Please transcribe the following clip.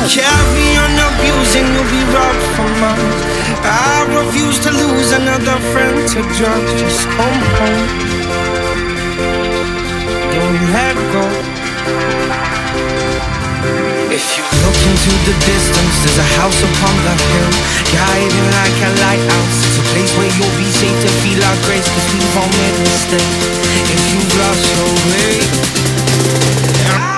carry on abusing, you'll be robbed from us. I refuse to lose another friend to drugs. Just come home, don't let go. If you look into the distance, there's a house upon the hill, guiding like a lighthouse. It's a place where you'll be safe to feel our grace, cause we've all made mistakes. If you've lost your way,